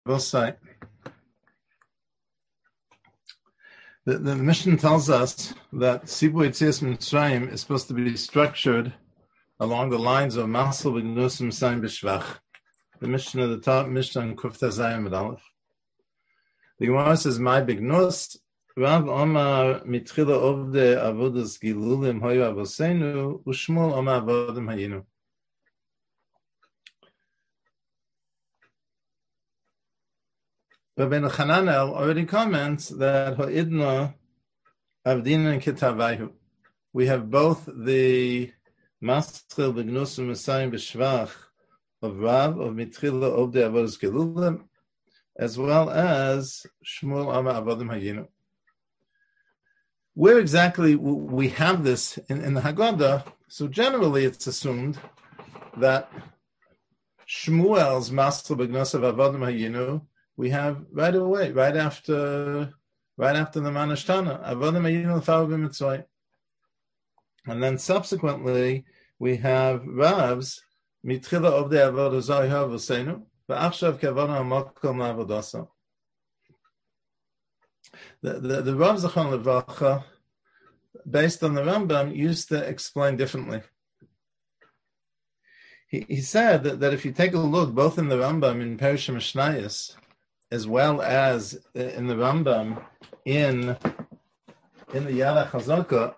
both sides. The mission tells us that Sibur Yetzias Mitzrayim is supposed to be structured along the lines of Masel B'Gnus Mitzrayim B'Shvach. The mission of the top mission on Kuf Tazayim with Aleph. The Gemara says, "My B'Gnus Rav Omar Mitchila Ovde Avodas Gilulim Hoyu Avosenu Ushmul Omar Avodim Hayinu." Rabbeinu Hananel already comments that Ho'idna Avdina and Kitavayu. We have both the Maschil B'Gnus Mitzrayim B'Shvach of Rav of Mitchila Ovde Avodas Gilulim, as well as Shmuel Amar Avodim Hayinu. Where exactly we have this in the Haggadah? So generally, it's assumed that Shmuel's Maschil B'Gnus of Avodim Hayinu we have right away, right after the Manashtana, Avodim Hayinu L'Faru B'Mitzvah. And then subsequently, we have Rav's Mitchila Ovdei Avodah Zarah V'Seinu V'Achshav Kavana HaMakom L'Avodasa. The Rav Zachon Levacha, based on the Rambam, used to explain differently. He said that if you take a look both in the Rambam in Perishim Mishnayos, as well as in the Rambam in the Yad HaChazaka,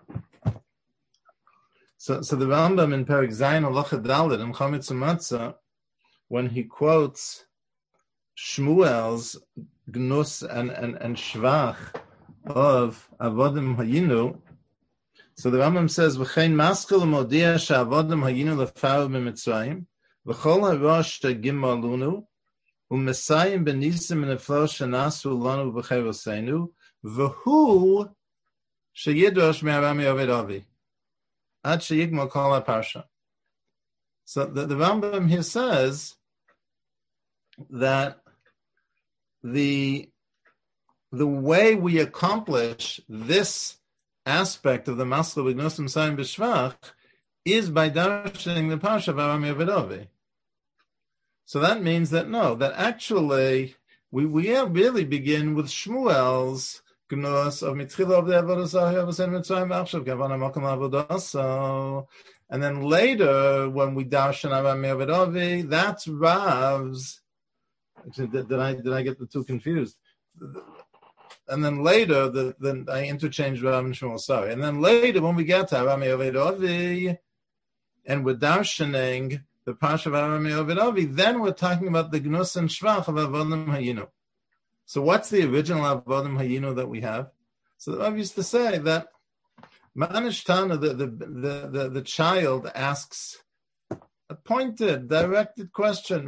so the Rambam in Perek Zayin Halacha Daled in Chametz U'Matzah, when he quotes Shmuel's Gnus and Shvach of Avodim Hayinu, so the Rambam says, "V'chein maskil modia she'avodim hayinu lefaru b'Mitzrayim, v'chol harosh shegimalunu, u'mesayim b'nisim v'neflo shenasu lanu b'chayroseinu, v'hu sheyidosh me'arami Oved Avi, ad sheyigmal kol ha'parsha." So the Rambam here says that the way we accomplish this aspect of the Maschil B'Gnus Mitzrayim B'Shvach is by darshaning the parsha of Arami Oved Avi. So that means that actually we really begin with Shmuel's Gnus of Mitchila Ovdei Avodah Zarah V'Seinu Mitzrayim V'Achshav Kavana Makom L'Avodasa, and then later when we darshan Arami Oved Avi, that's Rav's. Actually, did I get the two confused? And then later, then I interchanged Rav and Shmuel. Sorry. And then later, when we get to Arami Oved Avi, and we're darshaning the parsha of Arami Oved Avi, then we're talking about the Gnus and Shvach of Avodim Hayinu. So what's the original Avodim Hayinu that we have? So the Rav used to say that Manashtana, the child asks a pointed, directed question.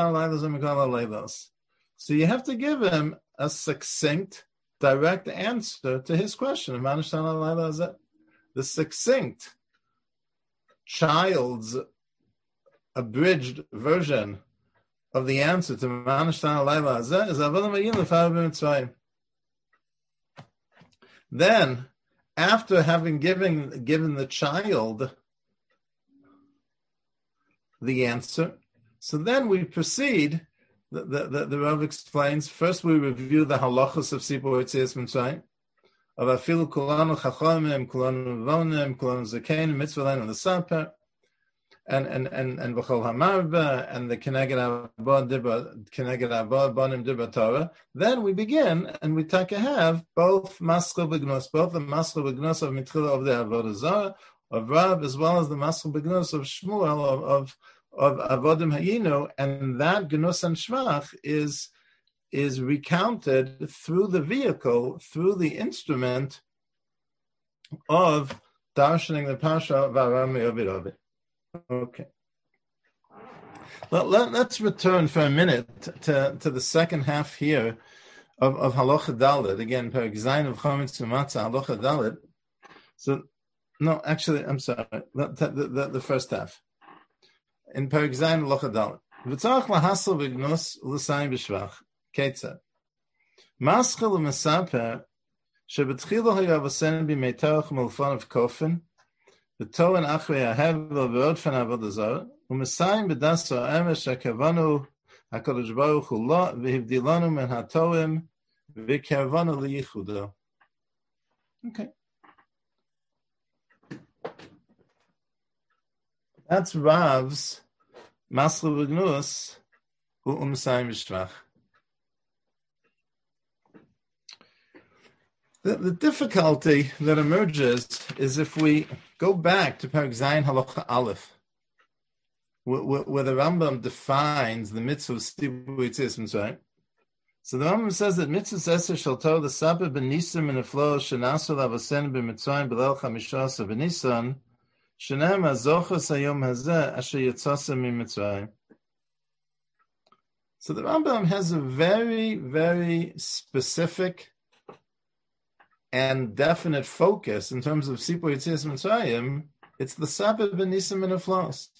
So you have to give him a succinct, direct answer to his question. The succinct child's abridged version of the answer to Manashtana Laila is Avodim Hayinu L'Faru B'Mitzrayim. Then, after having given the child the answer, so then we proceed. The Rav explains. First, we review the halachos of Sibur Yetzias Mitzrayim, of afilu kulanu chachamim, kulanu vonim, kulanu zakein, mitzvah lein on the saper, and v'chol hamarba, and the keneged abad banim dibra Torah. Then we begin, and we have both Maschil B'Gnus, both the Maschil B'Gnus of Mitchila of the Avodah Zarah of Rav, as well as the Maschil B'Gnus of Shmuel of Avodim Hayinu, and that Gnus and Shvach is recounted through the vehicle, through the instrument of darshaning the parsha of Arami Oved Avi. Okay. Let's return for a minute to the second half here of Halacha Daled. Again, Perek Zayin of Chametz U'Matzah, Halacha Daled. So, no, actually, I'm sorry. The first half. In Perek Zayin Halacha Daled. V'tzarach lahasel b'gnus u'l'sayim b'shvach. Ketzad. Maschil u'mesaper shebetchilo hayavasen b'meiterach melfon of kofen v'toren achrei hahevel v'od fan avodah zarah u'mesayim b'daso emesh hakavanu HaKadosh Baruch Hu lo v'hivdilanu men hatoim v'kervanu liyichudo. Okay. That's Rav's Maslu V'Gnus Hu Umsayim V'Shvach. The difficulty that emerges is if we go back to Perek Zayin Halacha Aleph, where the Rambam defines the mitzvah of Sibur Yetzias Mitzrayim. So the Rambam says that mitzvah Eser shel Torah the Sabbath b'Nisan and Aflo shenasu lavasen b'Mitzrayim b'Leil Chamishasa b'Nisan shenem hazochas hayom hazeh asher yitzasem miMitzrayim. So the Rambam has a very, very specific and definite focus in terms of Sibur Yetzias Mitzrayim. It's the Sabbath b'Nisan and Aflo.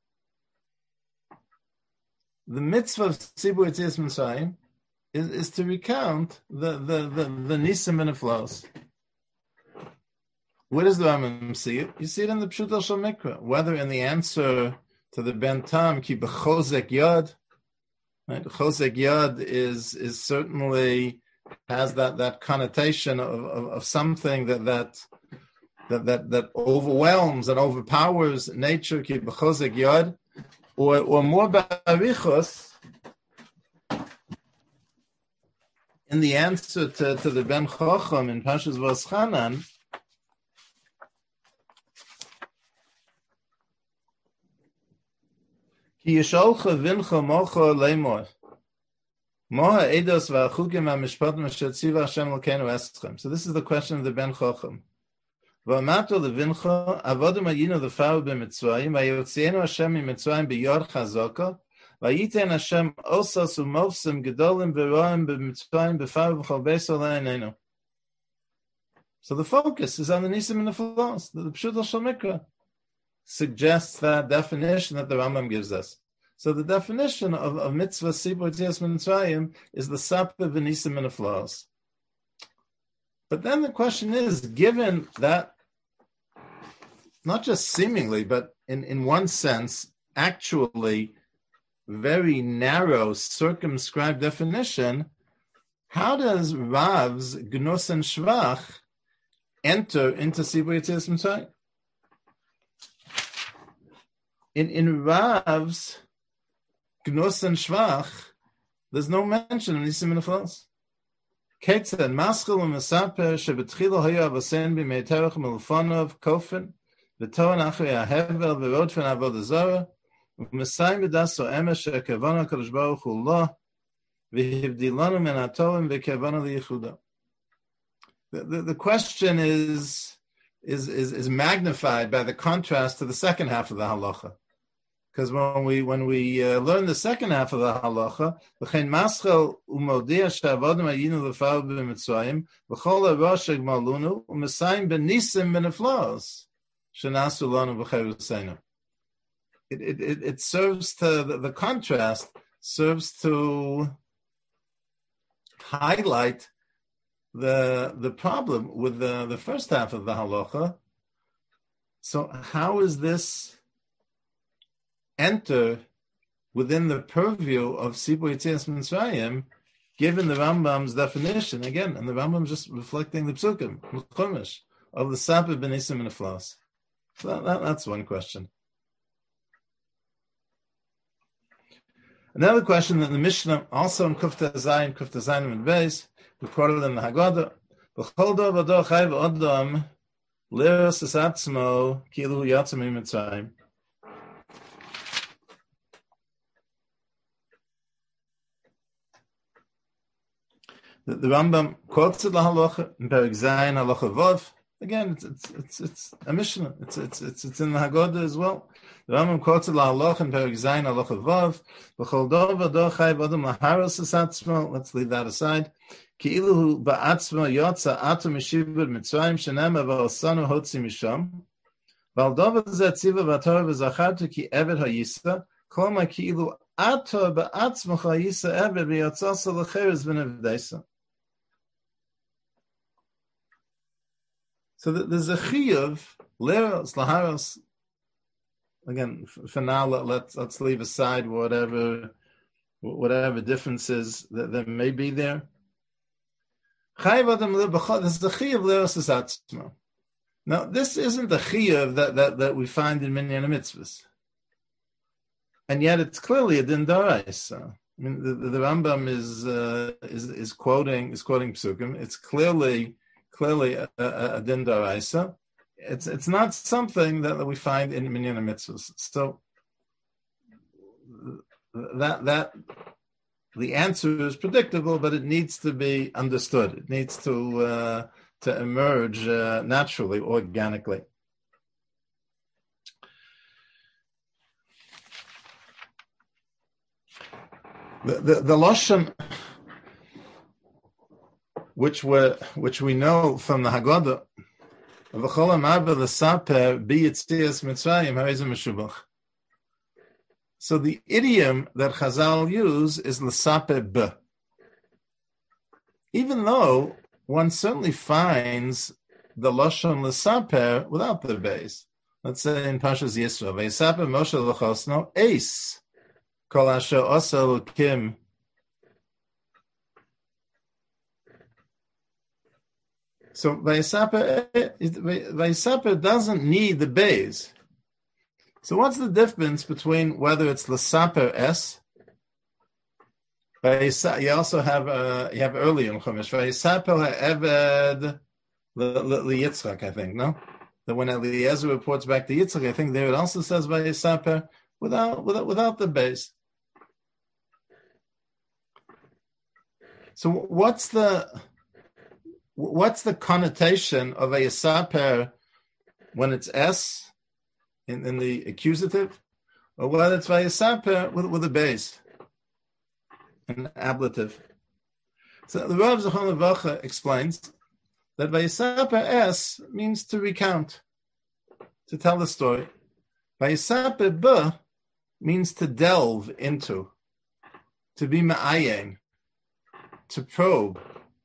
The mitzvah of Sibur Yetzias Mitzrayim is to recount the Nisim and the flows. Where does the Rambam see it? You see it in the Pshut Shel Mikra, whether in the answer to the Ben Tam, ki b'chozek yad. Right? Chozek yad is certainly has that connotation of something that overwhelms and overpowers nature, ki b'chozek yad, or more ba'arichos. In the answer to the Ben Chacham in Parshas Voschanan, Ki yisholcha vincha mocha leimor moha edos v'achukim ha'mishpatim asher tziva Hashem Elokeinu eschem. So this is the question of the Ben Chacham. V'amato levincha avodim hayinu lefaru b'Mitzrayim v'yotzienu Hashem miMitzrayim b'yor chazaka v'yitein Hashem osas u'movsim gedolim v'roim b'Mitzrayim b'faru v'chol beis oleinu. So the focus is on the Nisim and the Flos. The Pshut Shel Mikra suggests that definition that the Rambam gives us. So the definition of mitzvah Sibur Yetzias Mitzrayim is the Sabbath v'Nisim and the Flos. But then the question is, given that, not just seemingly, but in one sense, actually very narrow, circumscribed definition, how does Rav's Gnus and Shvach enter into Sibur Yetzias Mitzrayim? In Rav's Gnus and Shvach, there's no mention of Nisim and the Flos. Ketzad maschil u'mesaper shebetchila hayu avasen b'meiterach melfonov kofen v'toan achrei hahevel v'rodfen avodah zara u'mesayim b'daso emes she'kevana kadosh baruch hu lo v'hivdilanu men hatoim v'kevana liyichuda. The question is magnified by the contrast to the second half of the halacha. Because when we learn the second half of the halacha, v'chein maschel u'modia she'avodim hayinu lefaru b'Mitzrayim v'chol ha'rosh ha'gmalunu u'mesayim b'nisim b'neflos shenasu lanu b'cheruseinu. It serves to the contrast serves to highlight the problem with the first half of the halacha. So how is this enter within the purview of Sibur Yetzias Mitzrayim, given the Rambam's definition again, and the Rambam just reflecting the Psukim, Chumash, of the Sabbath b'Nisim and the Flos. So that's one question. Another question that the Mishnah, also in Kufta Zayin and Beis, recorded in the Haggadah, B'chol dor v'dor chayv odom liros es atzmo kilu yatzim miMitzrayim. The Rambam quotes the halacha in Perek Zayin halacha Vav. Again, it's a Mishnah. It's in the Haggadah as well. The Rambam quotes the halacha in Perek Zayin halacha Vav. B'chol dor v'dor chayv odom laharos es atzmo. Let's leave that aside. Ki'ilu ba'atzmo yotza ato mishibur Mitzrayim shenem v'osanu hotzi misham. V'al dover zeh tziva v'torah v'zachartu ki eved ha'yisa. Kolma ki'ilu ato ba'atzmo ha'yisa eved v'yotzasa l'cheres v'nevdeisa. So there's a chiyuv, leros, again, for now, let's leave aside whatever whatever differences that there may be there. Now, this isn't the chiyuv that we find in Minyan Mitzvahs, and yet it's clearly a din d'oraisa. I mean, the Rambam is quoting psukim. It's clearly a din d'oraisa. It's not something that we find in Minyan Mitzvahs. So that the answer is predictable, but it needs to be understood. It needs to emerge naturally, organically. The lashon, which we know from the Haggadah, v'chol ha'marba l'saper b'yitzias Mitzrayim ha'ezeh meshubach. So the idiom that Chazal use is l'saper b. Even though one certainly finds the lashon l'saper without the base. Let's say in Parshas Yisro, v'yisaper Moshe l'chosno eis kol asher osa Elokim. So Vayisaper doesn't need the base. So what's the difference between whether it's L'saper S? You also have earlier in Chumash Vayisaper ha'eved liYitzchak, I think, no? That when Eliezer reports back to Yitzchak, I think there it also says Vayisaper without the base. So what's the connotation of a yisaper when it's S in the accusative, or whether it's vayisaper with a base, an ablative? So the Rav Zechon Levacha explains that vayisaper S means to recount, to tell the story. Vayisaper B means to delve into, to be ma'ayin, to probe.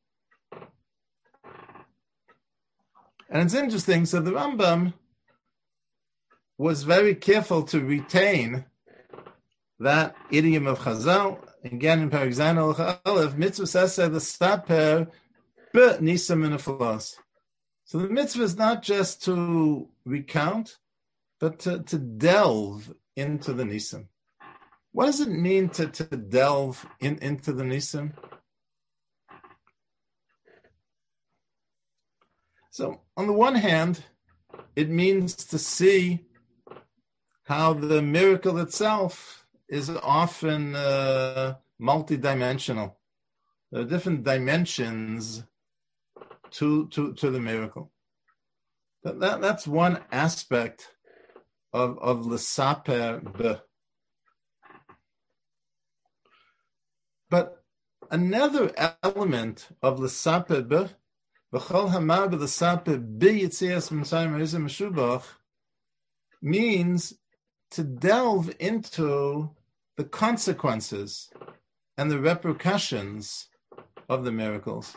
And it's interesting, so the Rambam was very careful to retain that idiom of Chazal. Again, in Perek Zayin Halacha Aleph, mitzvah says l'saper b'nisam minaflos. So the mitzvah is not just to recount, but to delve into the nisim. What does it mean to delve into the nisim? So, on the one hand, it means to see how the miracle itself is often multidimensional. There are different dimensions to the miracle. That's one aspect of l'saper b. But another element of l'saper b, v'chol hamar b'l'saper b'yitzias Mitzrayim ha'ezeh meshubach, means to delve into the consequences and the repercussions of the miracles.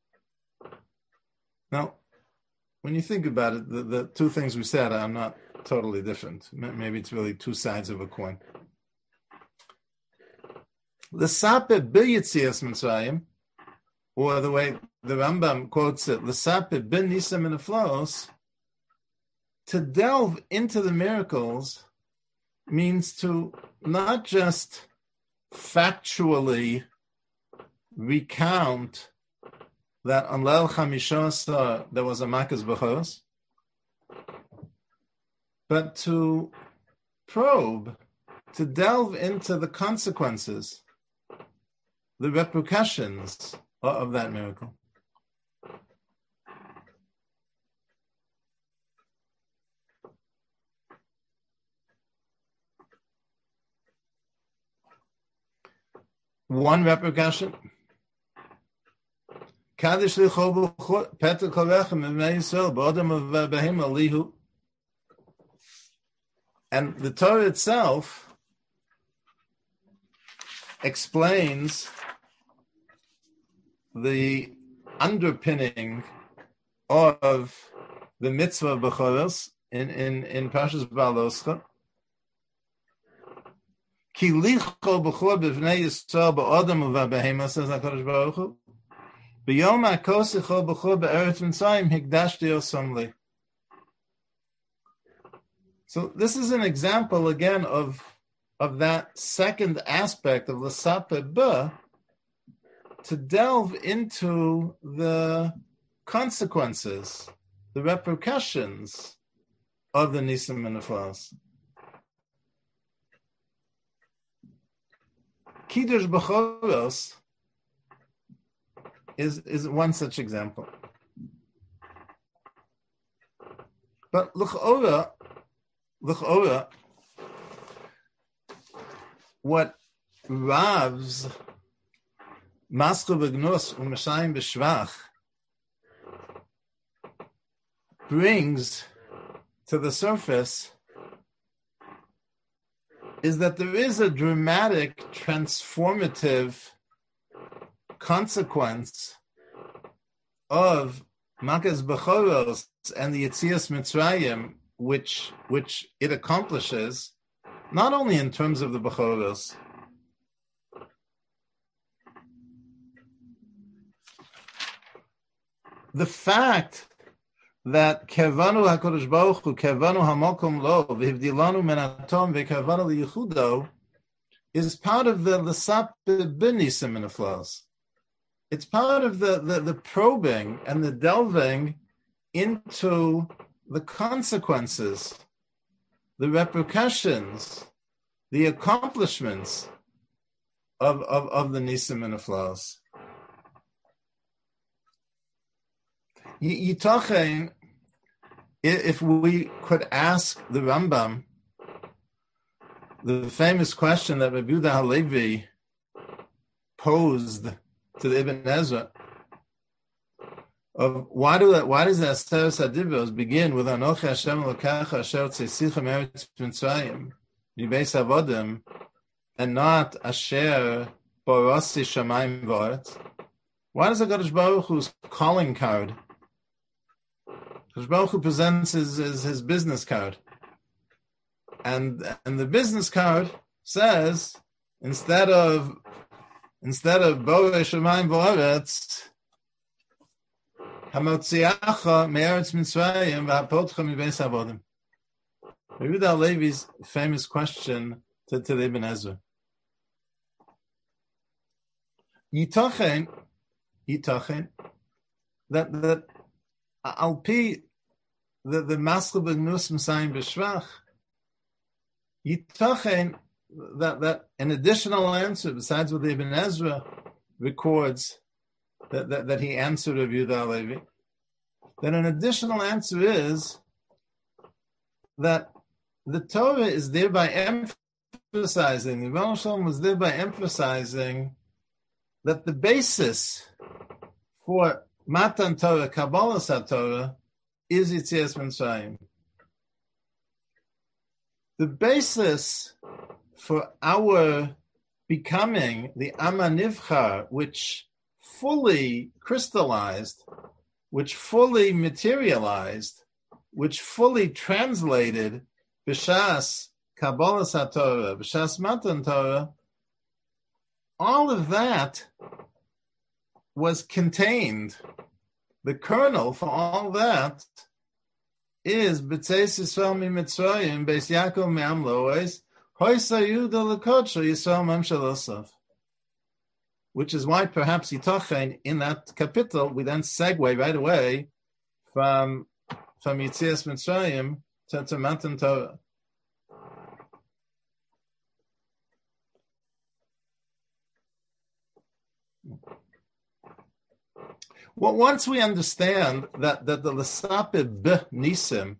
Now, when you think about it, the two things we said are not totally different. Maybe it's really two sides of a coin. L'saper b'yitzias Mitzrayim, or the way the Rambam quotes it, l'saper b'nisam minaflos, to delve into the miracles means to not just factually recount that on Leil Chamishasa there was a Makas B'chos, but to probe, to delve into the consequences, the repercussions of that miracle. One repercussion. Kaddish lichol peter kolechem b'nei Yisrael b'odem of behim alihu. And the Torah itself explains the underpinning of the mitzvah of Bechoros in Parshas Baaloscha. Ki licho b'chor b'vnei Yisrael ba'odam u'va'behema, says HaKadosh Baruch Hu. B'yom ha'kosicho b'chor b'eretz Mitzrayim hikdashti osam li. So this is an example again of that second aspect of L'Sapeh B'H, to delve into the consequences, the repercussions of the Nisim and Neflas. Kiddush B'choros is one such example. But L'chora, what Rav's Maschu B'Gnus U'Meshayim B'Shvach brings to the surface is that there is a dramatic, transformative consequence of Makas B'Choros and the Yetzias Mitzrayim, which it accomplishes, not only in terms of the B'Choros. The fact that Kevanu HaKadosh Baruch Hu, Kevanu HaMokom Lo, V'hivdilanu Men Atom, V'kevanu L'Yichudo, is part of the L'Sapeh B'H Nisim and Neflas. It's part of the probing and the delving into the consequences, the repercussions, the accomplishments of the Nisim and Neflas. Yitochen, if we could ask the Rambam the famous question that Rabbi Yehuda Halevi posed to the Ibn Ezra, of why does the Aseret HaDibros begin with Anochi Hashem Elokecha Asher Tzeitzichem Eretz Mitzrayim Mibeis Avodim, and not Asher Borasi Shamayim V'Aretz? Why does HaKadosh Baruch Hu's calling card? HaKadosh Baruch Hu presents his business card, and the business card says, instead of Borei Shamayim V'Aretz, Hamotziacha me'eretz Mitzrayim v'hapotcha mibeis avodim. Rabbi Yehuda Halevi's famous question to the Ibn Ezra. Yitochen that al pi the Maschu B'Gnus U'Meshayim B'Shvach, Yitochen that an additional answer besides what the Ibn Ezra records that he answered Rabbi Yehuda Halevi, that an additional answer is that the Torah is thereby emphasizing, the Rebbeinu Shalom was thereby emphasizing that the basis for Matan Torah, Kabbalah HaTorah, is Yetzias Mitzrayim. The basis for our becoming the Am HaNivchar, which fully crystallized, which fully materialized, which fully translated B'Shas Kabbalah HaTorah, B'Shas Matan Torah, all of that was contained. The kernel for all that is B'Tzeis Yisrael MiMitzrayim, Beis Yaakov Me'am Lois, Hoysa Yuda L'Kodsha Yisrael Mem Shalosov. Which is why perhaps Yitochen, in that capital, we then segue right away from Yetzias Mitzrayim to Matan Torah. Well, once we understand that the L'Sapeh B'H Nisim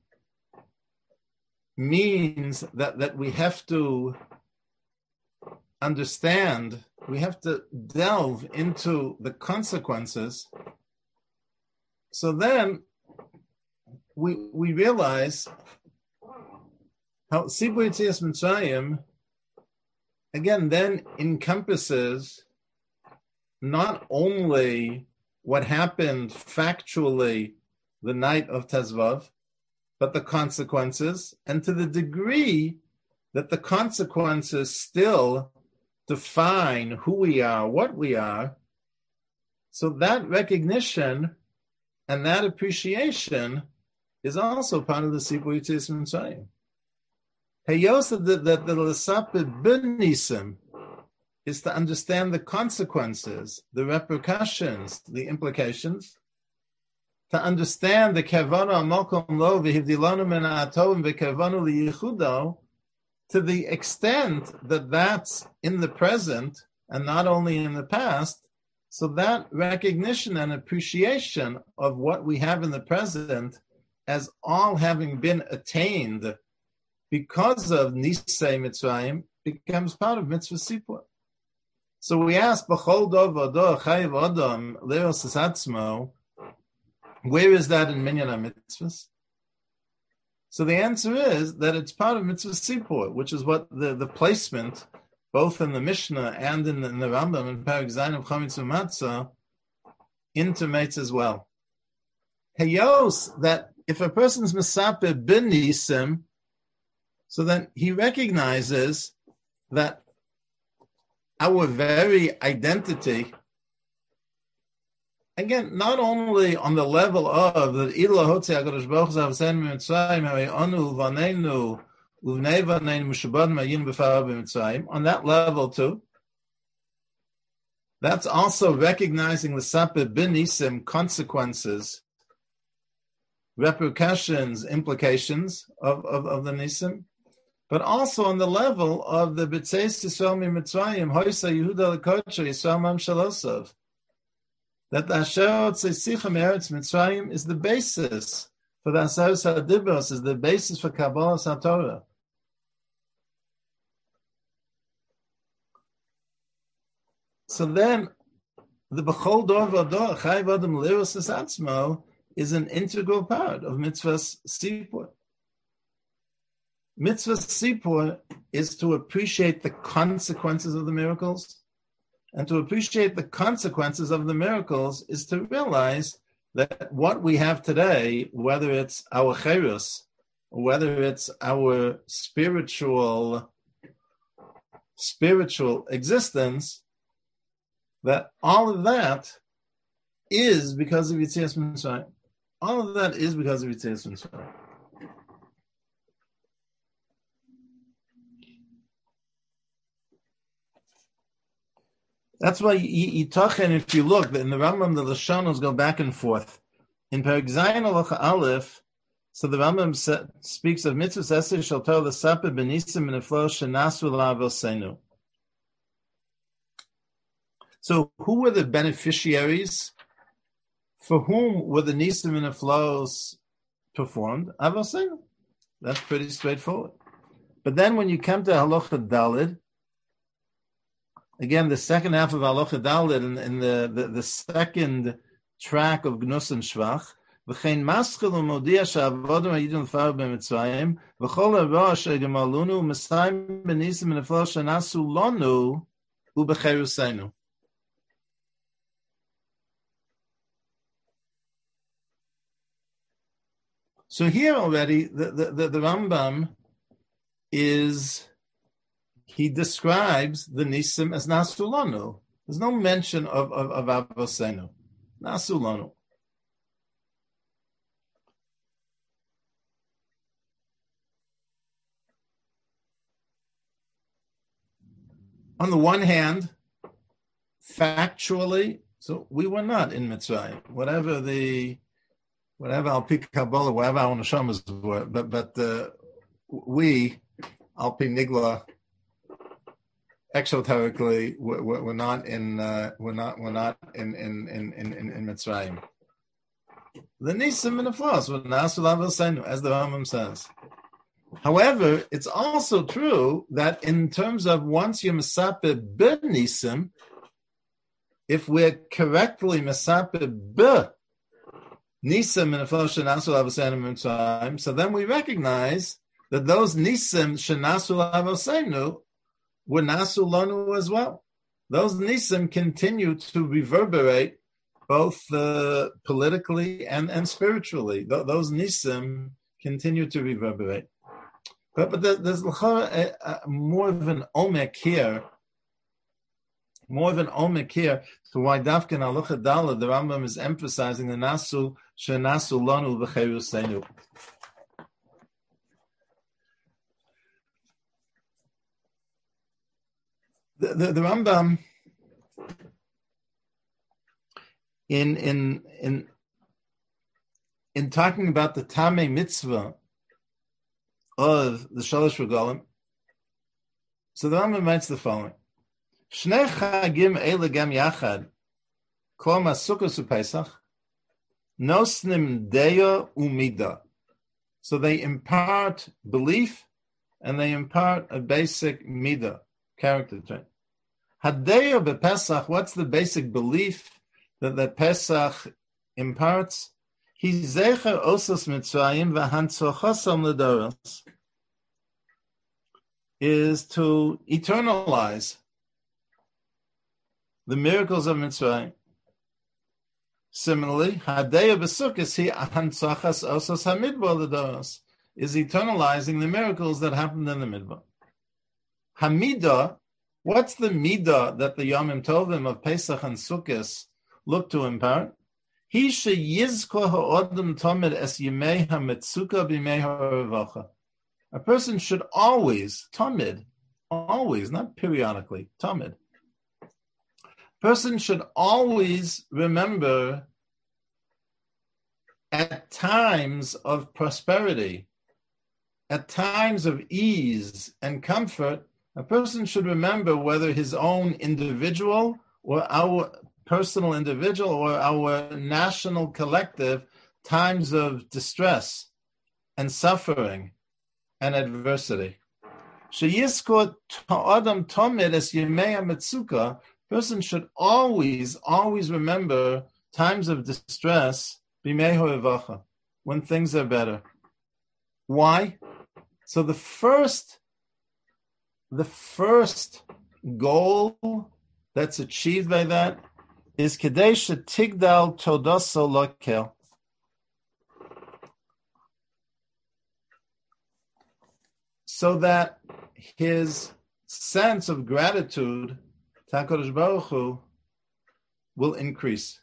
means that we have to understand, we have to delve into the consequences, so then we realize how Sibur Yetzias Mitzrayim again then encompasses not only what happened factually the night of Tezvav, but the consequences, and to the degree that the consequences still define who we are, what we are. So that recognition and that appreciation is also part of the Sipur Yetzias Mitzrayim. Heyosa that the L'Saper B'Nisim is to understand the consequences, the repercussions, the implications, to understand the Kevana Mokom Lo V'Hivdilanu Min Ha'Tovim V'Kevanu L'Yichudo, to the extent that that's in the present and not only in the past. So that recognition and appreciation of what we have in the present as all having been attained because of Nisei Mitzrayim becomes part of Mitzvah Sipur. So we ask, B'chol dov v'ado chayiv adam le'os atzmo, where is that in Minyan HaMitzvahs? So the answer is that it's part of Mitzvah Sipur, which is what the placement, both in the Mishnah and in the Rambam and Perek Zayin of Chametz U'Matzah, intimates as well. Heyos, that if a person's Mesaper B'Nisim, so then he recognizes that our very identity, again, not only on the level of the Ila Hotze HaKadosh Baruch Hu Zavsein Mitzrayim Ha'anu Uvaneinu Uvnei Vaneinu Mushabad Mayin B'Farah B'Mitzrayim, on that level too, that's also recognizing the Saper B'Nisim consequences, repercussions, implications of the Nisim, but also on the level of the B'Tzeis Yisrael Mitzrayim, Hoysa Yehuda L'Kodsha Yisrael Mam Shalosov, that the Asher Tzesicha Me'eretz Mitzrayim is the basis for the Asaros HaDibros, is the basis for Kabbalah HaTorah. So then, the B'chol Dor V'Ador Chayiv Adam L'Eros Atzmo is an integral part of Mitzvah's Sipur. Mitzvah Sipur is to appreciate the consequences of the miracles, and to appreciate the consequences of the miracles is to realize that what we have today, whether it's our cherus, whether it's our spiritual existence, that all of that is because of Yetzias Mitzrayim. All of that is because of Yetzias Mitzrayim. That's why Yitachen, if you look, in the Rambam, the Lashonos go back and forth. In Perek Zayin Halacha Aleph, so the Rambam speaks of mitzvahs eser shel Torah l'saper b'nisim v'neflo shenasu l'avoseinu. So who were the beneficiaries? For whom were the nisim and neflos performed? Avoseinu. That's pretty straightforward. But then when you come to Halacha Daled, again, the second half of Halacha Daled, in the second track of Gnus and Shvach, v'chein maschil u'modia she'avodim ha'yidin l'farav b'mitzrayim v'chol ha'ra asher gemalunu u'mesayim b'nisim v'neflo shenasu lonu u'b'cheruseinu. So here already, the Rambam he describes the Nisim as Nasulanu. There's no mention of Avosenu. Nasulanu. On the one hand, factually, so we were not in Mitzrayim. Whatever Al-Pi Kabbalah, whatever our neshamas were, but we, Al-Pi Nigla, exoterically, we're not in Mitzrayim. The Nisim and the Flos were Nasul Avosenu, as the Rambam says. However, it's also true that in terms of once you're Mesaper B'Nisim, if we're correctly Mesaper Nisim and Neflo shenasu l'avoseinu mitzrayim, so then we recognize that those Nisim shenasu l'avoseinu were nasu lanu as well. Those Nisim continue to reverberate both politically and spiritually. Those Nisim continue to reverberate. But there's more of an omek here. More of an omek here to why Dafka in Halacha Daled the Rambam is emphasizing the nasu shenasu lanu v'cheruseinu. The Rambam in talking about the Tamei mitzvah of the Shalosh Regalim, so the Rambam writes the following: Shnei chagim eile gam yachad, kol Sukkos uPesach, nosnim deya umida. So they impart belief and they impart a basic midah, character trait. Hadeya bePesach, what's the basic belief that Pesach imparts? He zecher osos mitzrayim v'hantzachosam ledoros, is to eternalize the miracles of Mitzrayim. Similarly, Hadeya b'Sukkos he hantzachas osos hamidbar ledoros, is eternalizing the miracles that happened in the midbar. Hamidah, what's the midah that the Yomim Tovim of Pesach and Sukkos look to impart? He sheyizko ha'odem tamid es yimei ha'metzuka b'yimei ha'revacha. A person should always, tamid, always, not periodically, tamid. A person should always remember at times of prosperity, at times of ease and comfort, a person should remember whether his own individual or our personal individual or our national collective times of distress and suffering and adversity. Sheyiskot ta'adam tomid es yemei ha'metzuka, person should always remember times of distress, b'mei ha'revacha, when things are better. Why? So the first goal that's achieved by that is Kedei shetigdal todaso lokel. So that his sense of gratitude to HaKadosh Baruch Hu will increase.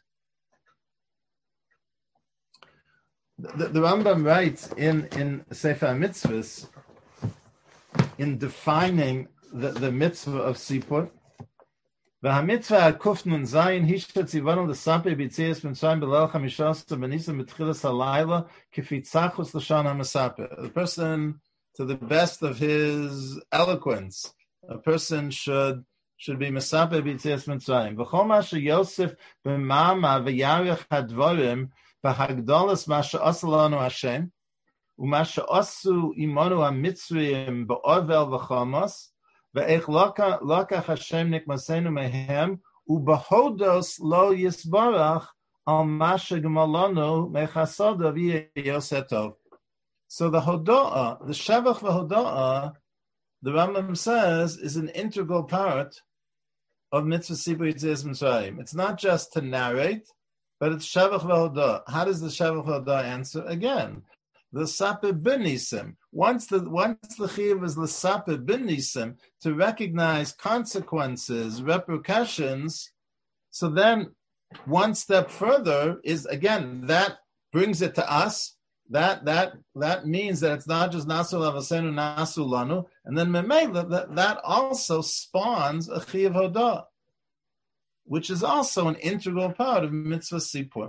The Rambam writes in Sefer HaMitzvahs, in defining the mitzvah of Sipur, v'hamitzvah hakuf nun zayin hishet zivanu l'sape b'tzias b'ntzayim b'leil chamishas b'nisa b'tchilas halayla k'fi tzachus l'shan ha'mesape. The person, to the best of his eloquence, a person should be mesape b'tzias b'ntzayim. V'chol ma sheyosef b'mama v'yarech hadvarim b'hagdolas ma she'asa lanu Hashem u'ma she'asu imanu ha'mitzrayim ba'ovel v'chamos ve'ech lokach Hashem nikmasenu mehem u'bahodos lo yisbarach al ma she'gemalanu mechasoda v'yosetov. So the Hoda'ah, the Shevach v'Hoda'ah, the Rambam says, is an integral part of Mitzvah Sipur Yetzias Mitzrayim. It's not just to narrate, but it's Shevach v'Hoda'ah. How does the Shevach v'Hoda'ah answer? Again, the Sape bin Nisim. Once the Chiyuv is the Sape bin Nisim, to recognize consequences, repercussions, so then one step further is, again, that brings it to us. That means that it's not just Nasu Lavasenu, Nasu Lanu, and then Memela, that also spawns a Chiyuv Hoda'ah, which is also an integral part of Mitzvah Sipur.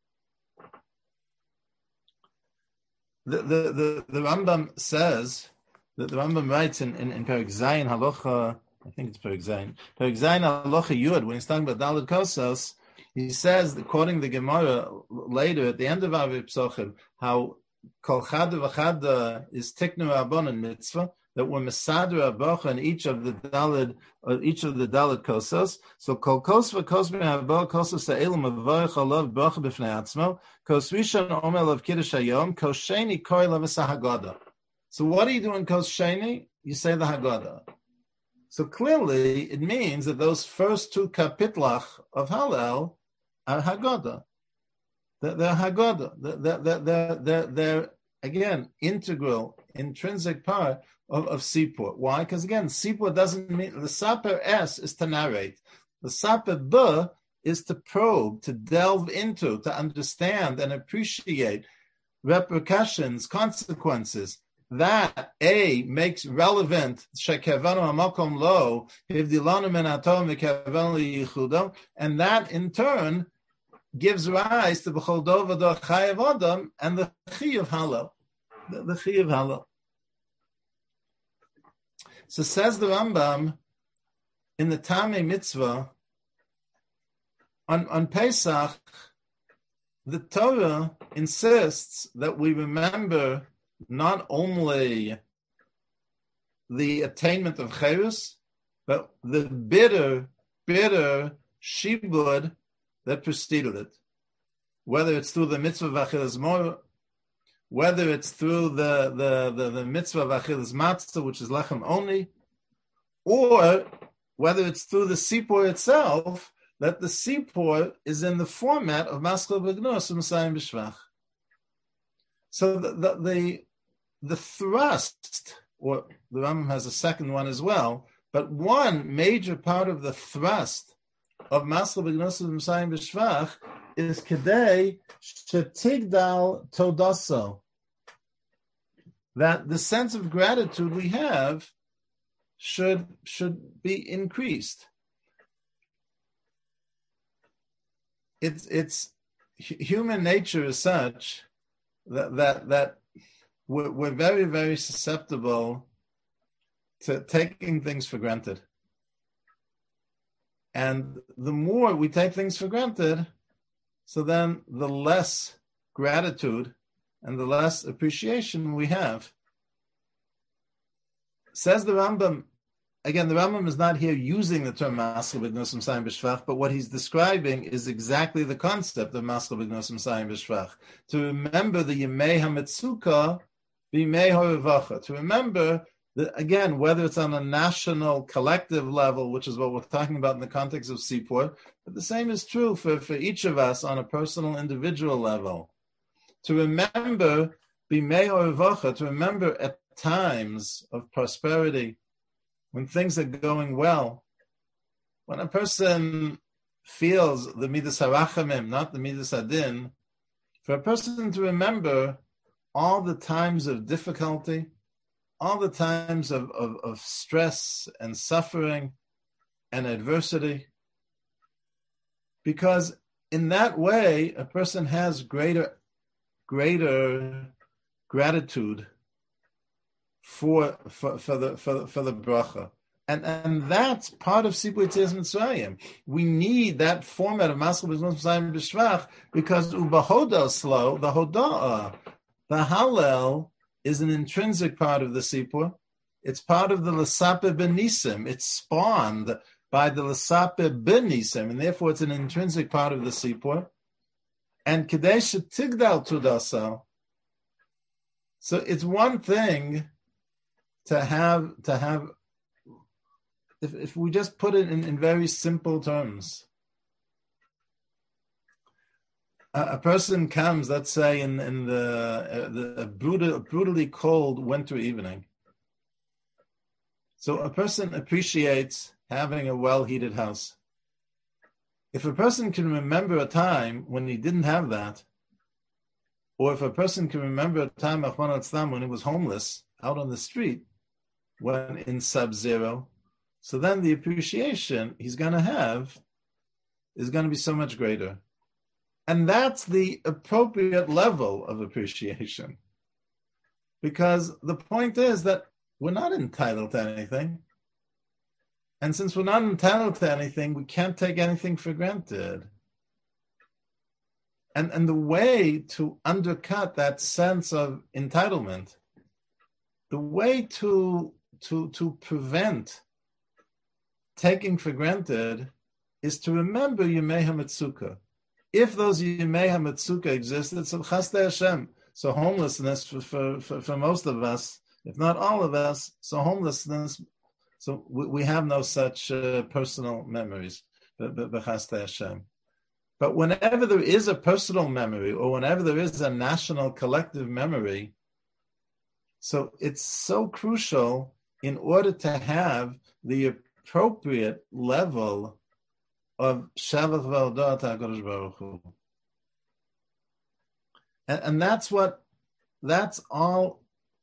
The Rambam says, that the Rambam writes in Perek Zayin Halacha, I think it's Perek Zayin Halacha Yud, when he's talking about Daled Kosos, he says, quoting the Gemara later at the end of Aviv Psochim, how Kol Chada V'Chada is Tiknu Rabbanan Mitzvah, that we're Mesader Abacha in each of the Daled Kosos. So Kol Kos V'Kos B'Habah Kosos Ha'elim Avarech Alav Bracha B'Fnei Atzmo, Kos Rishon Omer Lav Kiddush Hayom, Kos Sheni Koi Lav Haggadah. So what do you do in Kos Sheni? You say the Haggadah. So clearly it means that those first two kapitlach of Hallel are Haggadah. They're Haggadah. They're again, integral, intrinsic part of Sipur. Why? Because again, Sipur doesn't mean, the Saper S is to narrate. The Saper B is to probe, to delve into, to understand and appreciate repercussions, consequences. That A makes relevant, and that in turn gives rise to B'chol Dovah Chayav Adam and the Chi of Hallel. The Chi of Hallel. So says the Rambam in the Tamei Mitzvah, on Pesach, the Torah insists that we remember not only the attainment of Cherus, but the bitter shibud that preceded it. Whether it's through the mitzvah of Achilas Mor, whether it's through the mitzvah of Achilas Matzah, which is lechem only, or whether it's through the Sipur itself, that the Sipur is in the format of Maskal B'Gnus U'Mesayim B'Shvach. So the thrust, or the Rambam has a second one as well, but one major part of the thrust of Maskal B'Gnus U'Mesayim B'Shvach is Kedei Shetigdal Todaso, that the sense of gratitude we have should be increased. It's human nature is such that we're very, very susceptible to taking things for granted. And the more we take things for granted, so then the less gratitude and the less appreciation we have. Says the Rambam, again, the Rambam is not here using the term Maskal B'Gnus U'Mesayim B'Shvach, but what he's describing is exactly the concept of Maskal B'Gnus U'Mesayim B'Shvach. To remember the Yemei HaMetzuka, B'Yemei HaRevacha. To remember that, again, whether it's on a national, collective level, which is what we're talking about in the context of Sipur, but the same is true for each of us on a personal, individual level. To remember B'Yemei HaRevacha, to remember at times of prosperity, when things are going well, when a person feels the midas harachamim, not the midas adin, for a person to remember all the times of difficulty, all the times of stress and suffering and adversity, because in that way a person has greater gratitude for the bracha, and that's part of Sipur Yetzias Mitzrayim. We need that format of Maskal B'Gnus U'Mesayim B'Shvach because ubahodal slow the hoda'ah, the Hallel is an intrinsic part of the Sipur. It's part of the L'Sape B'Nisim. It's spawned by the L'Sape B'Nisim, and therefore it's an intrinsic part of the Sipur. And Kedei Shetigdal Tudasa. So it's one thing to have if we just put it in very simple terms. A person comes, let's say, in the brutally cold winter evening. So a person appreciates having a well-heated house. If a person can remember a time when he didn't have that, or if a person can remember a time, Achman al-Tzlam, when he was homeless out on the street, when in sub-zero, so then the appreciation he's going to have is going to be so much greater. And that's the appropriate level of appreciation. Because the point is that we're not entitled to anything. And since we're not entitled to anything, we can't take anything for granted. And the way to undercut that sense of entitlement, the way to prevent taking for granted is to remember Yemei HaMetzuka. If those Yemei HaMetzuka existed, so Chasdei Hashem, so homelessness for most of us, if not all of us, so homelessness, so we have no such personal memories, Chasdei Hashem. But whenever there is a personal memory, or whenever there is a national collective memory, So it's so crucial in order to have the appropriate level of Shavach V'Odot HaKadosh Baruch Hu. And that's all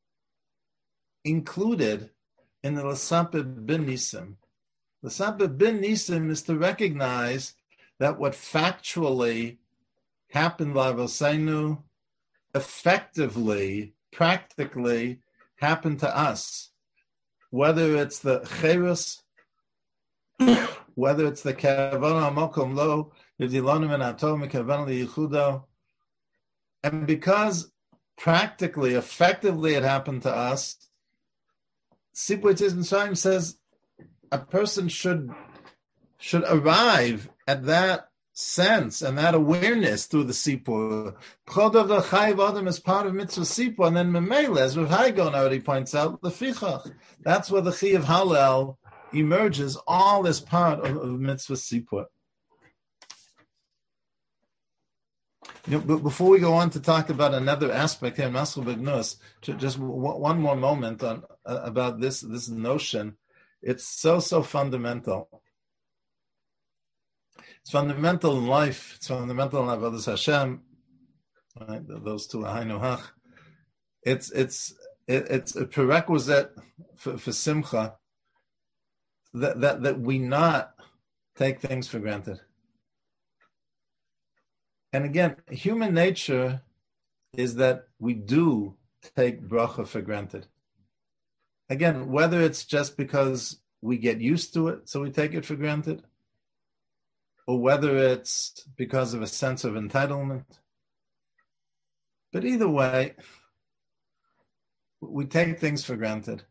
included in the L'Sapeh bin Nisim. L'Sapeh bin Nisim is to recognize that what factually happened l'Avoseinu effectively, practically happened to us. Whether it's the Cherus, whether it's the Kavana Mokom Lo, Yivdilonim and Atom Kavana Yichudo, and because practically, effectively it happened to us, Sipur Tzis Mitzrayim says a person should arrive at that sense and that awareness through the Sipur. Chodov the Chayiv Adam is part of Mitzvah Sipur, and then Memele, as Rav Haigon already points out, the Fichach. That's where the Chiyav Hallel emerges, all as part of Mitzvah Sipur. But before we go on to talk about another aspect here in Maschu B'Gnus, just one more moment on about this notion. It's so fundamental. It's fundamental in life. It's fundamental in Avodas Hashem. Right? Those two are Hainu Hach. It's a prerequisite for Simcha that we not take things for granted. And again, human nature is that we do take bracha for granted. Again, whether it's just because we get used to it, so we take it for granted, or whether it's because of a sense of entitlement. But either way, we take things for granted.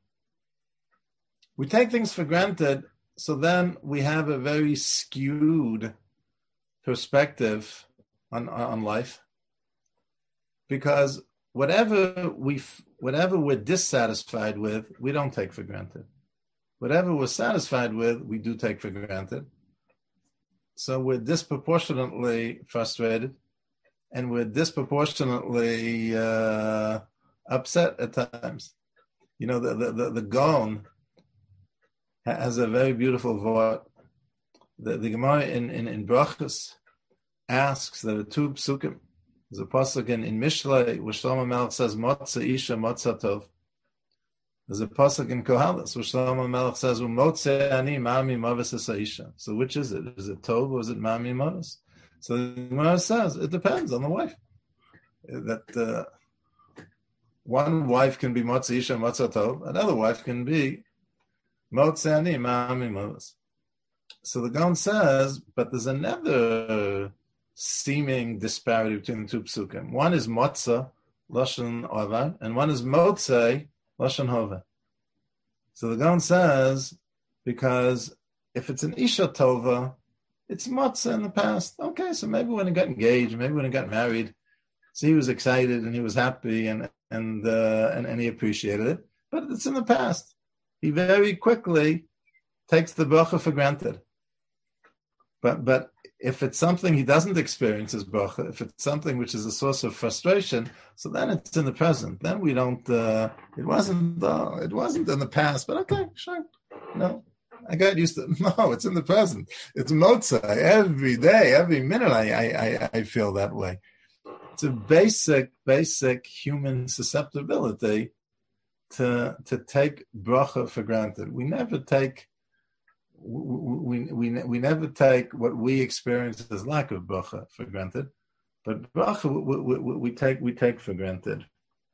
We take things for granted, so then we have a very skewed perspective on life, because whatever we're dissatisfied with, we don't take for granted. Whatever we're satisfied with, we do take for granted. So we're disproportionately frustrated, and we're disproportionately upset at times. You know, the Gaon has a very beautiful vort. The Gemara in Brachos asks, there are two psukim. There's a pasuk in Mishlei where Shlomo Melech says, "Motza isha motza tov." There's a pasuk in Kohalos where Shlomo Melech says, "Umotze ani mami mavis isha." So which is it? Is it tov or is it mami mavis? So the Gemara says it depends on the wife. That one wife can be motza isha motza tov, another wife can be motze ani mami mavis. So the Gaon says, but there's another seeming disparity between the two psukim. One is motza, lashon ova, and one is motze, lashon hova. So the Gaon says, because if it's an isha tova, it's motza in the past. Okay, so maybe when he got engaged, maybe when he got married, so he was excited and he was happy and he appreciated it. But it's in the past. He very quickly takes the bracha for granted. But if it's something he doesn't experience as bracha, if it's something which is a source of frustration, so then it's in the present. Then we don't. It wasn't in the past. But okay, sure. No, I got used to it. No, it's in the present. It's motza every day, every minute. I feel that way. It's a basic human susceptibility to take bracha for granted. We never take. We never take what we experience as lack of bracha for granted, but bracha we take for granted.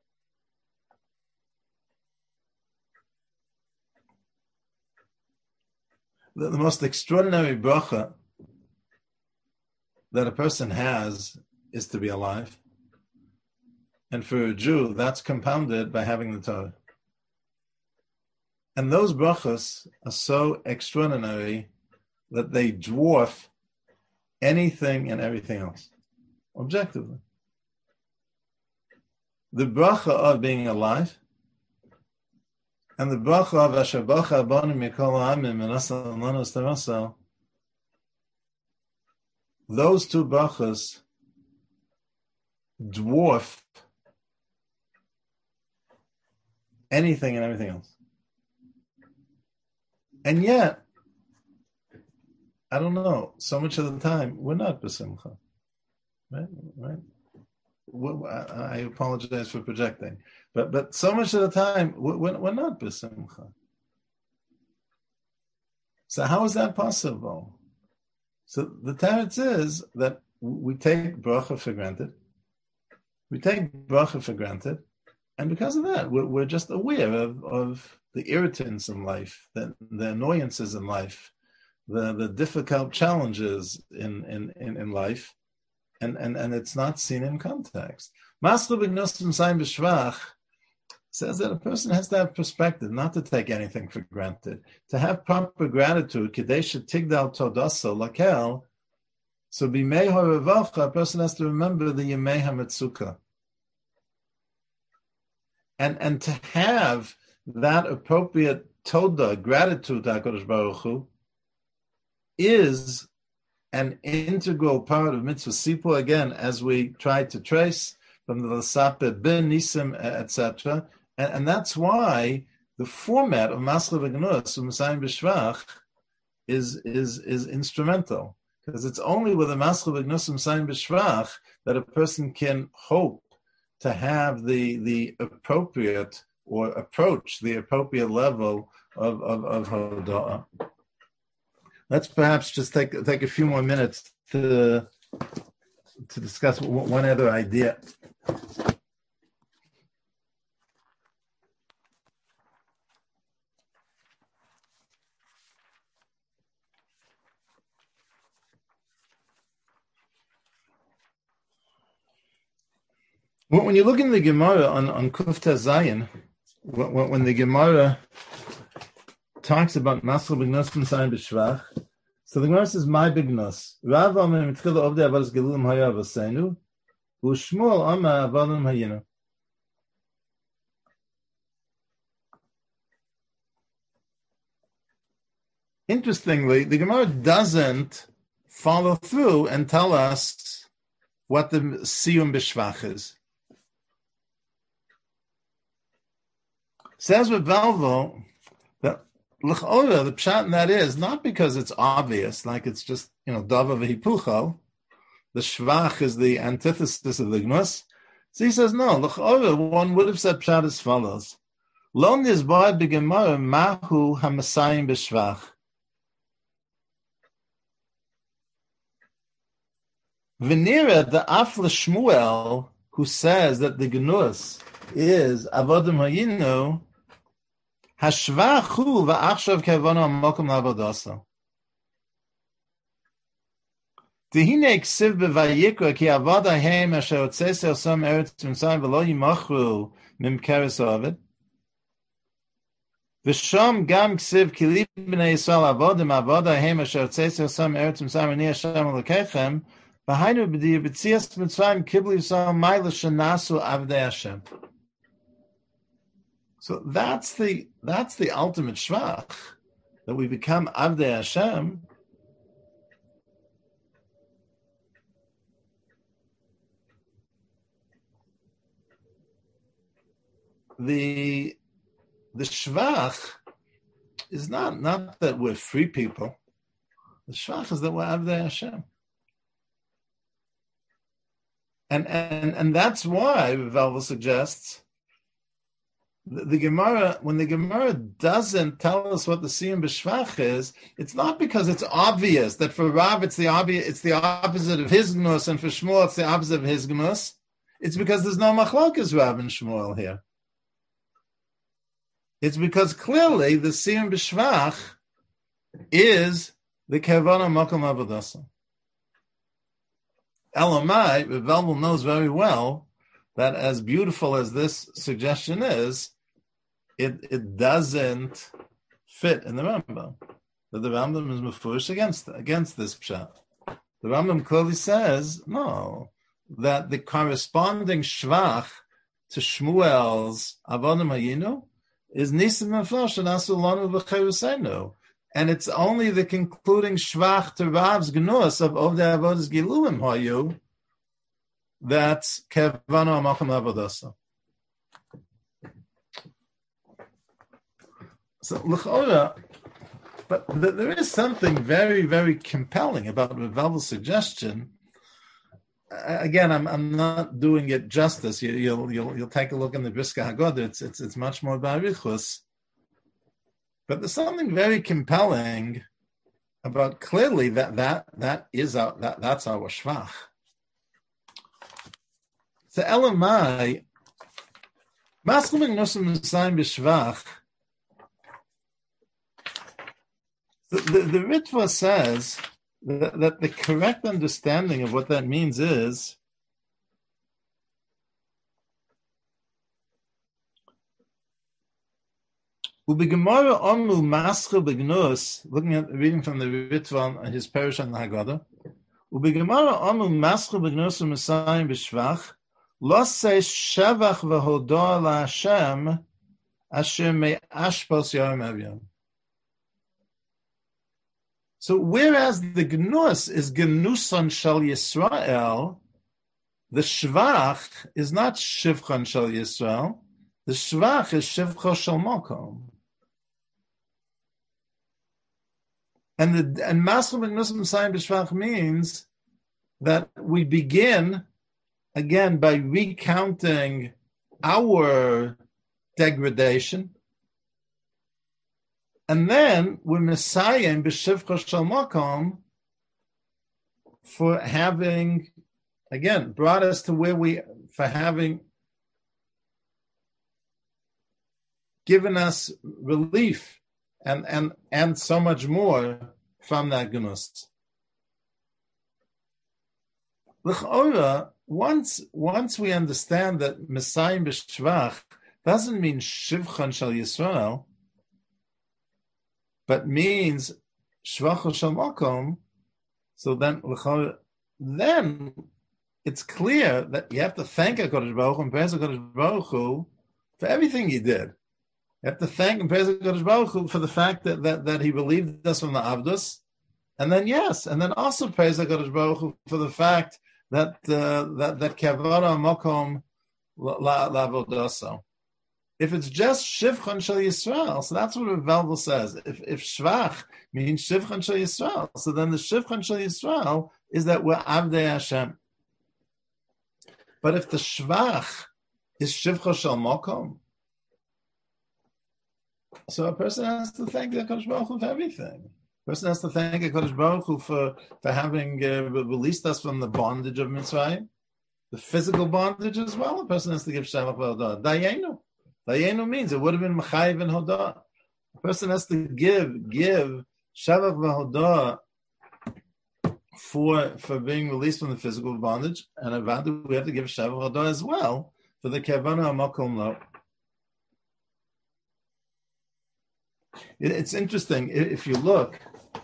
The most extraordinary bracha that a person has is to be alive, and for a Jew, that's compounded by having the Torah. And those brachas are so extraordinary that they dwarf anything and everything else, objectively. The bracha of being alive and the bracha of Asher Bacha Abanu Mikol Ha'amim and Asal Lanu Starasal, those two brachas dwarf anything and everything else. And yet, I don't know, so much of the time, we're not b'simcha. Right? I apologize for projecting. But so much of the time, we're not b'simcha. So how is that possible? So the teretz is that we take bracha for granted. And because of that, we're just aware of the irritants in life, the annoyances in life, the difficult challenges in life, and it's not seen in context. Maslu b'gnosim sayim b'shvach says that a person has to have perspective, not to take anything for granted, to have proper gratitude. Kidei shetigdal todaso lakel. So b'mei ha'revacha, a person has to remember the yemei ha'metzuka. And to have that appropriate toda, gratitude to HaKadosh Baruch Hu, is an integral part of mitzvah sipur, again, as we try to trace from the Lasape ben Nisim, etc. And that's why the format of Masla v'Gnus, Masayim b'Shvach, is instrumental. Because it's only with a Masla v'Gnus, Masayim b'Shvach, that a person can hope to have the appropriate or approach the appropriate level of Hoda'ah. Let's perhaps just take a few more minutes to discuss one other idea. When you look in the Gemara on Kufta Zayin, when the Gemara talks about Masra B'Gnos B'Nsayin B'Shvach, so the Gemara says, "My B'Gnos." Rav Amar Mitchila Ovdei Avadas Gelulim Haya Avaseinu, U'Shmuel Amar Avadim Hayinu. Interestingly, the Gemara doesn't follow through and tell us what the Siyum B'Shvach is. Says with Valvo that l'chora, the pshat in that is not because it's obvious, like it's just dava v'hipucho. The shvach is the antithesis of the gnus. So he says no. L'chora, one would have said pshat as follows: Lo nizbar b'gemara mahu hamasayim b'shvach. V'nira the Afla Shmuel, who says that the gnus is avodim hayinu. Hashvachu va'achshav kevana amokum la'avodasa. Tehine ksiv b'vayikra ki avoda heim asher otzese osam eretz mitzrayim v'lo yimachru mimkeres ovid. V'sham gam ksiv ki li b'nei Yisrael avodim avoda heim asher otzese osam eretz mitzrayim v'ni Hashem alokechem v'hainu b'di b'tzias mitzrayim kibli Yisrael ma'ila shenasu avdei Hashem. So that's the ultimate shvach, that we become Avdei Hashem. The shvach is not that we're free people. The shvach is that we're Avdei Hashem. And that's why Valva suggests the Gemara, when the Gemara doesn't tell us what the Siyum B'Shvach is, it's not because it's obvious that for Rav it's the opposite of his gnus, and for Shmuel it's the opposite of his gnus. It's because there's no machlokas Rav and Shmuel here. It's because clearly the Siyum B'Shvach is the Kevana Makom Avodasa. Elamai, Velvel knows very well that as beautiful as this suggestion is, it doesn't fit in the Rambam. That the Rambam is mefurish against this pshat. The Rambam clearly says, no, that the corresponding shvach to Shmuel's Avodim Hayinu is Nisim Meflash and Asulanu V'Cherusenu. And it's only the concluding shvach to Rav's gnus of Ovdei Avodas Gilulim Hayu that's Kevana Amacham Avodasa. So l'chora, but there is something very, very compelling about Ravel's suggestion. Again, I'm not doing it justice. You'll take a look in the Briska Haggadah. It's much more barichus, but there's something very compelling about clearly that's our shvach. So elamai maschum nusim nisayim b'shvach. The Ritva says that the correct understanding of what that means is Ubigemara omu mascha begnus, reading from the Ritva on his parish on the Haggadah. Ubigemara omu mascha begnus u'misayim b'shvach, lo se shavach v'hodah la'Hashem asher me'ashpos yom avyom. So whereas the gnus is gnuson shel Yisrael, the shvach is not shivchon shel Yisrael. The shvach is shivcho shel mokom. And mascha b'gnusim sayim b'shvach means that we begin again by recounting our degradation. And then we're Messiahing b'shivcha shel makom for having, again, brought us to for having given us relief and so much more from that gnus. L'chora, once we understand that Messiahing b'shvach doesn't mean shivchan shel Yisrael, but means shvach shel makom, so then it's clear that you have to thank HaKadosh Baruch Hu and praise HaKadosh Baruch Hu for everything he did. You have to thank and praise HaKadosh Baruch Hu for the fact that he relieved us from the Avdus, and then also praise HaKadosh Baruch Hu for the fact that kavara makom la'avodaso. If it's just Shivchan Shel Yisrael, so that's what Rav says. If Shvach means Shivchan Shel Yisrael, so then the Shivchan Shel Yisrael is that we're Avdei Hashem. But if the Shvach is Shivcha Shel Mokom, so a person has to thank the HaKadosh Baruch Hu for everything. A person has to thank the HaKadosh Baruch Hu for having released us from the bondage of Mitzrayim, the physical bondage as well. A person has to give Shavach V'Hodah. Dayenu. Dayenu means it would have been Mechayiv and Hodah. A person has to give Shavach V'Hodah for being released from the physical bondage, and Avadu, we have to give Shavach V'Hodah as well for the Kavana HaMakom Lo. It's interesting, if you look,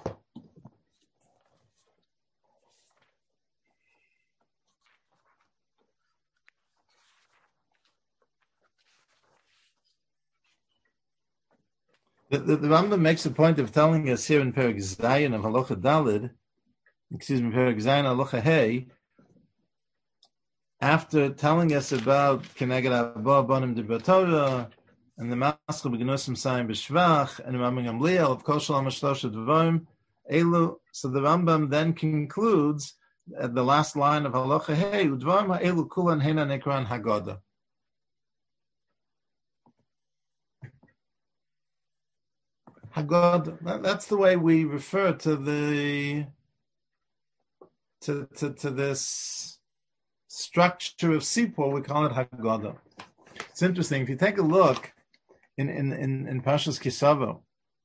the Rambam makes a point of telling us here in Perek Zayin of Halacha Dalid, Perek Zayin Halacha Hey, after telling us about Keneged Abba Bonim Dibra Torah, and the Mascha B'Gnusim Sayim B'Shvach, and Ramam Gamliel of Kol Shalom HaShlosha Dvarim, Elu. So the Rambam then concludes at the last line of Halacha Hey, Udvarim Ha'elu Kulan Hena Nekran Haggadah. Haggadah. That's the way we refer to this structure of Sipur. We call it Haggadah. It's interesting if you take a look in Parshas Kisavo.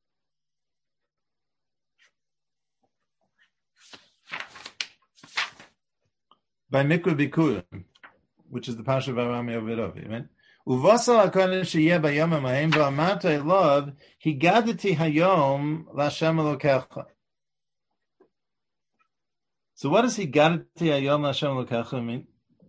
By Mikra Bikurim, which is the Parsha of Arami Ovidovi, right? Uvasal HaKohen sheyeh bayom ha'maim v'amarta elov higadati hayom la'Hashem Elokecha. So what does higadati hayom la'Hashem Elokecha mean?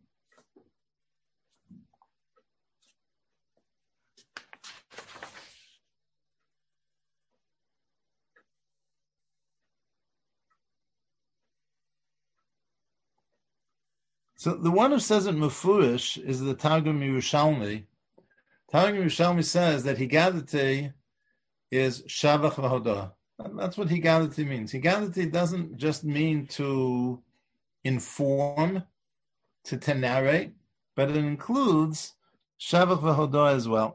So the one who says it mufurish is the Targum Yerushalmi. Targum Yerushalmi says that Higadati is Shavach v'Hodah. That's what Higadati means. Higadati doesn't just mean to inform, to narrate, but it includes Shavach v'Hodah as well.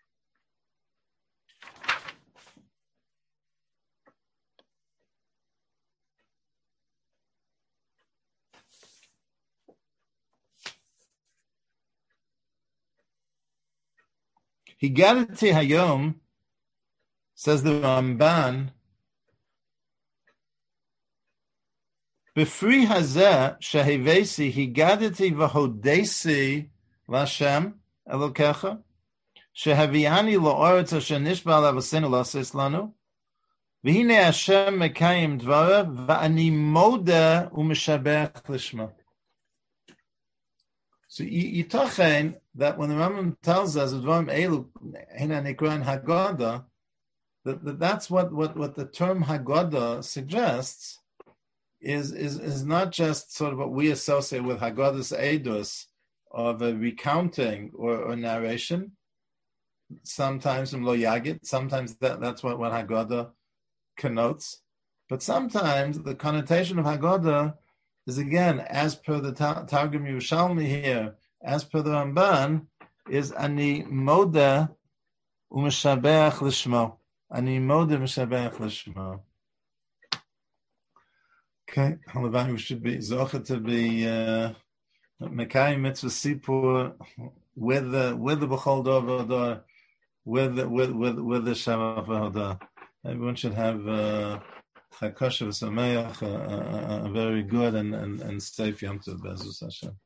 Higadati Hayom, says the Ramban, B'fri hazeh shehevesi higadati v'hodesi l'Hashem Elokecha shehaviani la'oretz asher nishba alav asenu l'aseh lanu v'hine Hashem mekayim dvarav v'ani moda u'mishabech l'shma. So yitachen that when the Rambam tells us Dvarim elu hina nikran Haggadah, that's what the term Haggadah suggests is not just sort of what we associate with Haggadah's Eidos of a recounting or narration. Sometimes from Lo Yagid, sometimes that's what Haggadah connotes. But sometimes the connotation of Haggadah is, again, as per the Targum Yerushalmi here, as per the Ramban, is Ani Moda U'Meshabeach L'Shmo. Ani Moda U'Meshabeach L'Shmo. Okay, Halavai, we should be Zocha to be Mekayim Mitzvah Sipur with the B'chol Dor, with the Shavach v'Hodah. Everyone should have Chag Kosher v'Sameach, a very good and safe Yom Tov B'Ezus Hashem.